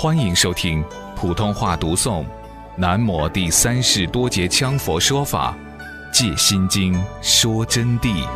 欢迎收听普通话读诵南摩第三世多杰羌佛说法戒心经说真谛。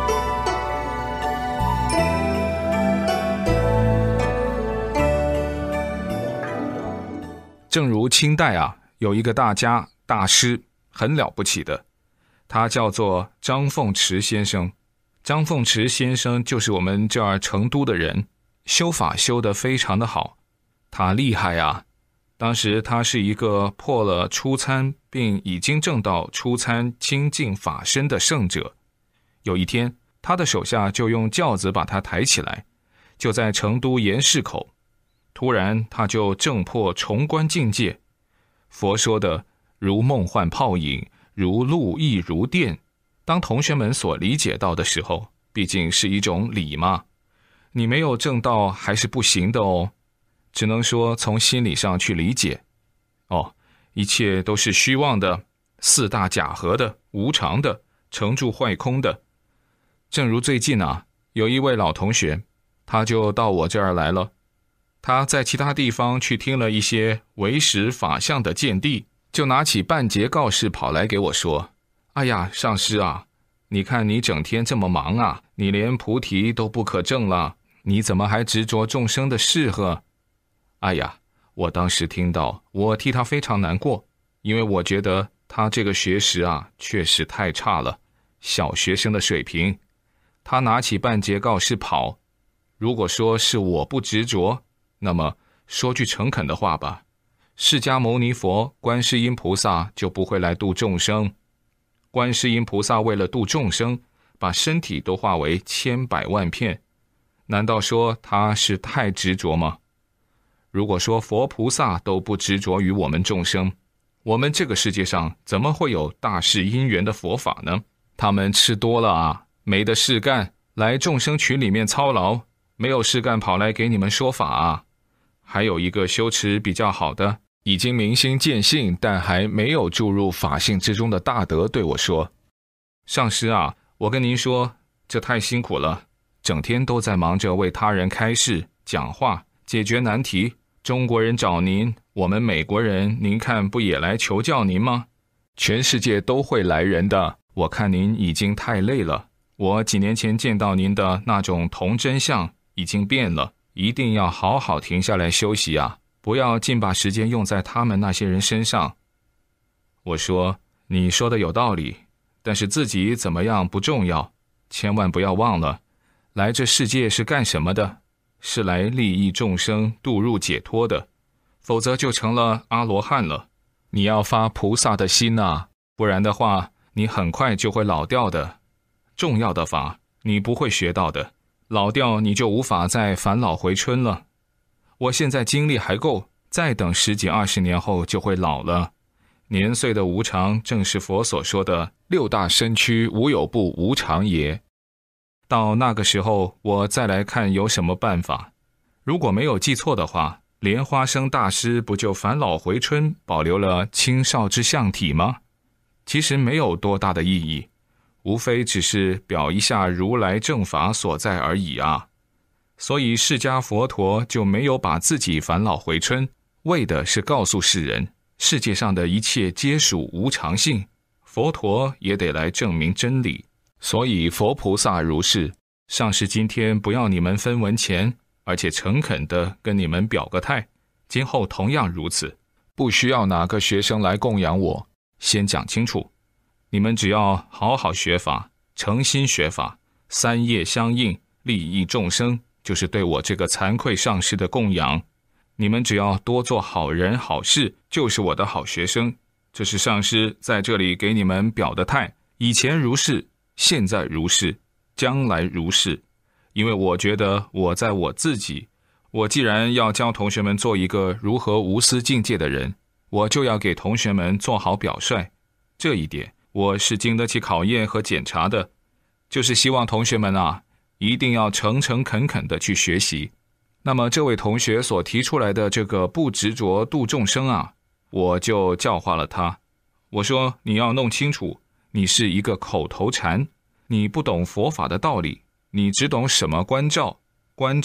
正如清代有一个大家大师很了不起的，他叫做张凤池先生。张凤池先生就是我们这儿成都的人，修法修得非常的好。他厉害啊！当时他是一个破了初参并已经证到初参清净法身的圣者。有一天，他的手下就用轿子把他抬起来，就在成都盐市口。突然他就证破重观境界，佛说的如梦幻泡影，如露亦如电。当同学们所理解到的时候，毕竟是一种理嘛，你没有证到还是不行的哦。只能说从心理上去理解。一切都是虚妄的，四大假合的，无常的，成住坏空的。正如最近有一位老同学，他就到我这儿来了。他在其他地方去听了一些唯识法相的见地，就拿起半截告示跑来给我说：哎呀，上师啊，你看你整天这么忙你连菩提都不可证了，你怎么还执着众生的事呵？哎呀，我当时听到，我替他非常难过，因为我觉得他这个学识确实太差了，小学生的水平。他拿起半截告示跑。如果说是我不执着，那么说句诚恳的话吧，释迦牟尼佛、观世音菩萨就不会来度众生。观世音菩萨为了度众生，把身体都化为千百万片，难道说他是太执着吗？如果说佛菩萨都不执着于我们众生，我们这个世界上怎么会有大事因缘的佛法呢？他们吃多了没得事干，来众生群里面操劳，没有事干跑来给你们说法还有一个修持比较好的，已经明心见性，但还没有注入法性之中的大德对我说：上师我跟您说，这太辛苦了，整天都在忙着为他人开示、讲话、解决难题。中国人找您，我们美国人您看不也来求教您吗？全世界都会来人的，我看您已经太累了。我几年前见到您的那种童真相已经变了，一定要好好停下来休息不要尽把时间用在他们那些人身上。我说，你说的有道理，但是自己怎么样不重要，千万不要忘了，来这世界是干什么的？是来利益众生、度入解脱的，否则就成了阿罗汉了。你要发菩萨的心不然的话，你很快就会老掉的。重要的法你不会学到的，老掉你就无法再返老回春了。我现在精力还够，再等10几20年后就会老了。年岁的无常，正是佛所说的六大身躯无有不无常也。到那个时候，我再来看有什么办法。如果没有记错的话，莲花生大师不就返老回春，保留了青少之相体吗？其实没有多大的意义，无非只是表一下如来正法所在而已所以释迦佛陀就没有把自己返老回春，为的是告诉世人，世界上的一切皆属无常性，佛陀也得来证明真理。所以佛菩萨如是，上师今天不要你们分文钱，而且诚恳地跟你们表个态，今后同样如此，不需要哪个学生来供养我。先讲清楚，你们只要好好学法，诚心学法，三业相应，利益众生，就是对我这个惭愧上师的供养。你们只要多做好人好事，就是我的好学生。这是上师在这里给你们表的态，以前如是，现在如是，将来如是。因为我觉得我在我自己，我既然要教同学们做一个如何无私境界的人，我就要给同学们做好表率。这一点我是经得起考验和检查的，就是希望同学们一定要诚诚恳恳地去学习。那么这位同学所提出来的这个不执着度众生我就教化了他。我说，你要弄清楚，你是一个口头禅，你不懂佛法的道理，你只懂什么关照，关照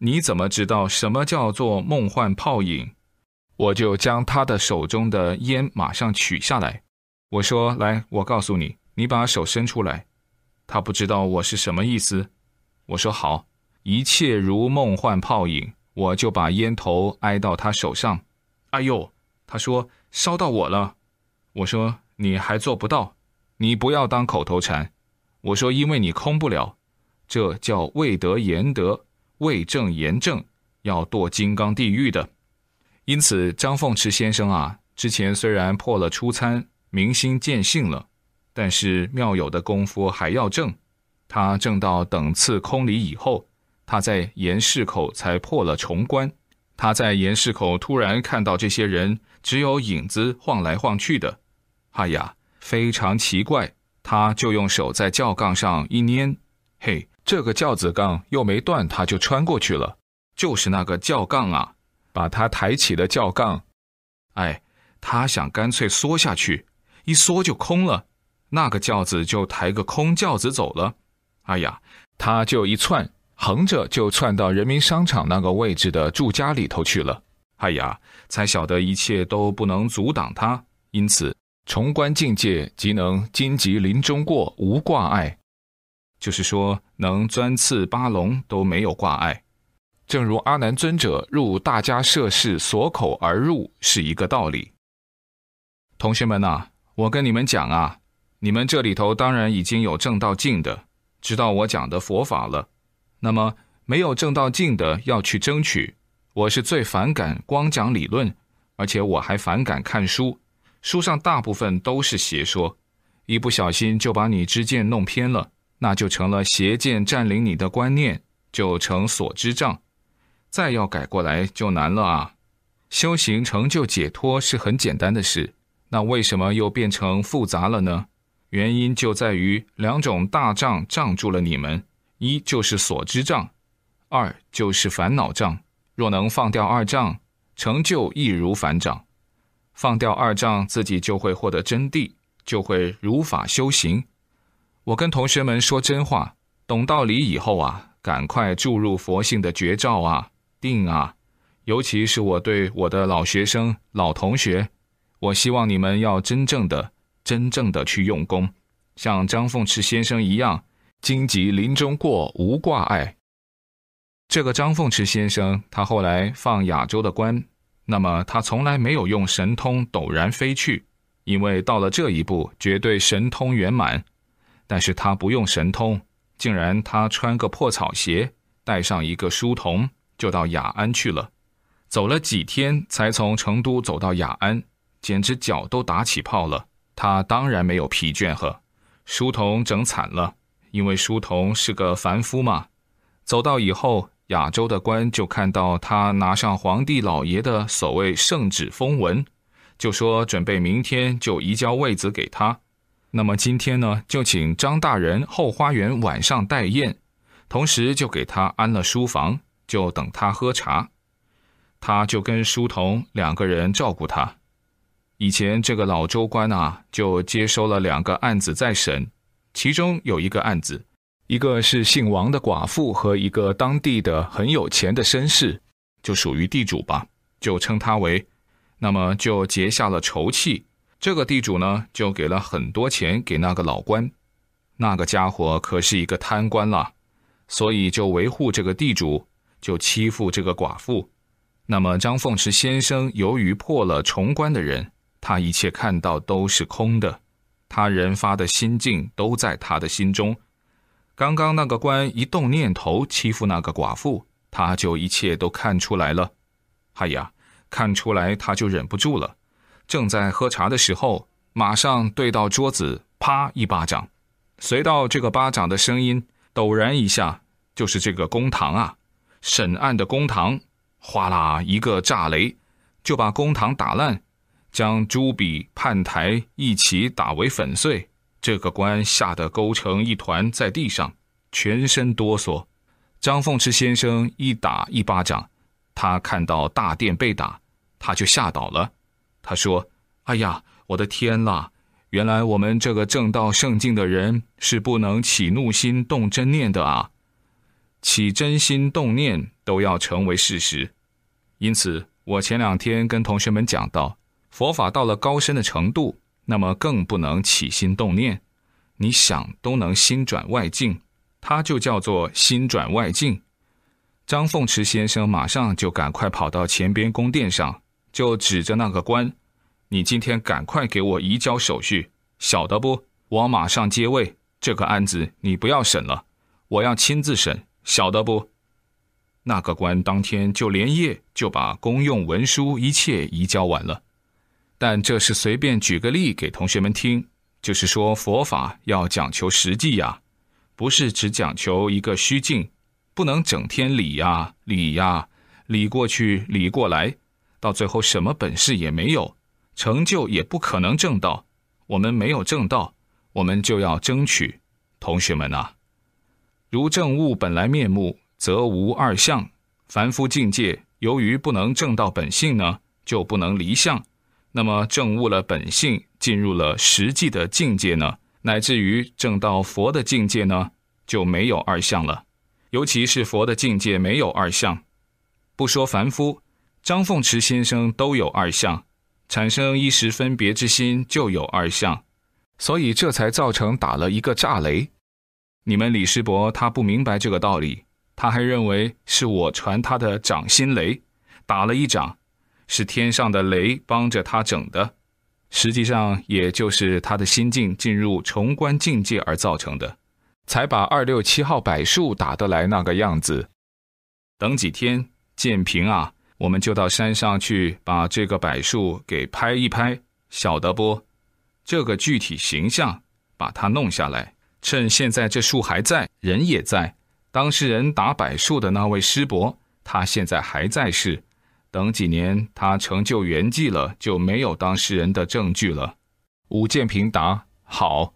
你怎么知道什么叫做梦幻泡影？我就将他的手中的烟马上取下来，我说，来，我告诉你，你把手伸出来。他不知道我是什么意思，我说好，一切如梦幻泡影，我就把烟头挨到他手上。哎呦，他说烧到我了。我说你还做不到，你不要当口头禅。我说因为你空不了，这叫未得言得，未正言正，要堕金刚地狱的。因此张凤池先生啊，之前虽然破了初参，明心见性了，但是妙有的功夫还要正。他正到等次空理以后，他在岩室口才破了重关。他在岩室口突然看到这些人只有影子晃来晃去的，哎呀，非常奇怪，他就用手在轿杠上一拈，嘿，这个轿子杠又没断，他就穿过去了，就是那个轿杠啊，把他抬起的轿杠，哎，他想干脆缩下去，一缩就空了，那个轿子就抬个空轿子走了。哎呀，他就一窜，横着就窜到人民商场那个位置的住家里头去了。哎呀，才晓得一切都不能阻挡他，因此重关境界即能荆棘林中过，无挂碍，就是说能钻刺八龙都没有挂碍。正如阿难尊者入大迦舍室锁口而入是一个道理。同学们啊，我跟你们讲啊，你们这里头当然已经有证到境的，知道我讲的佛法了，那么没有证到境的要去争取。我是最反感光讲理论，而且我还反感看书，书上大部分都是邪说，一不小心就把你知见弄偏了，那就成了邪见占领你的观念，就成所知障，再要改过来就难了啊。修行成就解脱是很简单的事，那为什么又变成复杂了呢？原因就在于两种大障障住了你们，一就是所知障，二就是烦恼障。若能放掉二障，成就易如反掌。放掉二障，自己就会获得真谛，就会如法修行。我跟同学们说真话，懂道理以后啊，赶快注入佛性的绝招啊，定啊。尤其是我对我的老学生、老同学，我希望你们要真正的去用功，像张凤池先生一样，荆棘林中过，无挂碍。这个张凤池先生，他后来放亚洲的官，那么他从来没有用神通陡然飞去，因为到了这一步，绝对神通圆满。但是他不用神通，竟然他穿个破草鞋，带上一个书童，就到雅安去了。走了几天，才从成都走到雅安，简直脚都打起泡了。他当然没有疲倦呵，书童整惨了，因为书童是个凡夫嘛。走到以后，亚洲的官就看到他拿上皇帝老爷的所谓圣旨封文，就说准备明天就移交位子给他。那么今天呢，就请张大人后花园晚上待宴，同时就给他安了书房，就等他喝茶。他就跟书童两个人照顾他。以前这个老州官啊，就接收了2个案子在审，其中有一个案子，一个是姓王的寡妇和一个当地的很有钱的绅士，就属于地主吧，就称他为，那么就结下了仇气。这个地主呢，就给了很多钱给那个老官，那个家伙可是一个贪官了，所以就维护这个地主，就欺负这个寡妇。那么张凤池先生由于破了重关的人，他一切看到都是空的，他人发的心境都在他的心中。刚刚那个官一动念头欺负那个寡妇，他就一切都看出来了。哎呀，看出来他就忍不住了，正在喝茶的时候，马上对到桌子，啪一巴掌。随到这个巴掌的声音，陡然一下，就是这个公堂啊，审案的公堂，哗啦一个炸雷，就把公堂打烂，将朱笔判台一起打为粉碎。这个官吓得勾成一团在地上，全身哆嗦。张凤池先生一打一巴掌，他看到大殿被打，他就吓倒了。他说，哎呀，我的天啦，原来我们这个正道圣境的人是不能起怒心动真念的啊。 起真心动念都要成为事实。因此我前2天跟同学们讲到，佛法到了高深的程度，那么更不能起心动念，你想都能心转外境，它就叫做心转外境。张凤池先生马上就赶快跑到前边宫殿上，就指着那个官，你今天赶快给我移交手续，晓得不？我马上接位，这个案子你不要审了，我要亲自审，晓得不？那个官当天就连夜就把公用文书一切移交完了。但这是随便举个例给同学们听，就是说佛法要讲求实际呀，不是只讲求一个虚境，不能整天理呀理呀，理过去理过来，到最后什么本事也没有，成就也不可能证道。我们没有证道，我们就要争取。同学们啊，如证悟本来面目，则无二相。凡夫境界由于不能证到本性呢，就不能离相。那么证悟了本性，进入了实际的境界呢，乃至于证到佛的境界呢，就没有二相了。尤其是佛的境界没有二相，不说凡夫，张凤池先生都有二相，产生一时分别之心就有二相，所以这才造成打了一个炸雷。你们李师伯他不明白这个道理，他还认为是我传他的掌心雷，打了一掌，是天上的雷帮着他整的，实际上也就是他的心境进入重观境界而造成的，才把267号柏树打得来那个样子。等几天建平啊，我们就到山上去把这个柏树给拍一拍，晓得不？这个具体形象把它弄下来，趁现在这树还在，人也在，当事人打柏树的那位师伯，他现在还在世，等几年他成就圆寂了，就没有当事人的证据了。武建平答：好。